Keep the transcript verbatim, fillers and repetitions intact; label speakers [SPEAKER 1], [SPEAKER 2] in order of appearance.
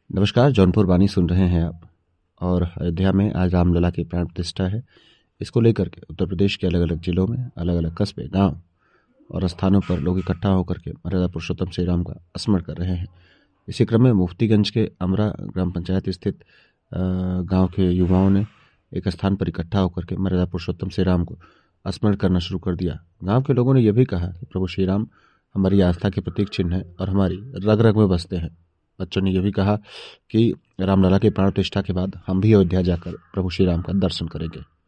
[SPEAKER 1] नमस्कार, जौनपुर वाणी सुन रहे हैं आप। और अयोध्या में आज रामलला की प्राण प्रतिष्ठा है। इसको लेकर के उत्तर प्रदेश के अलग अलग जिलों में अलग अलग कस्बे, गांव और स्थानों पर लोग इकट्ठा होकर के मर्यादा पुरुषोत्तम श्री राम का स्मरण कर रहे हैं। इसी क्रम में मुफ्तीगंज के अमरा ग्राम पंचायत स्थित गांव के युवाओं ने एक स्थान पर इकट्ठा होकर के मर्यादा पुरुषोत्तम श्री राम को स्मरण करना शुरू कर दिया। गांव के लोगों ने यह भी कहा कि प्रभु श्री राम हमारी आस्था के प्रतीक चिन्ह है और हमारी रग रग में बसते हैं। बच्चों ने यह भी कहा कि रामलला के प्राण प्रतिष्ठा के बाद हम भी अयोध्या जाकर प्रभु श्री राम का दर्शन करेंगे।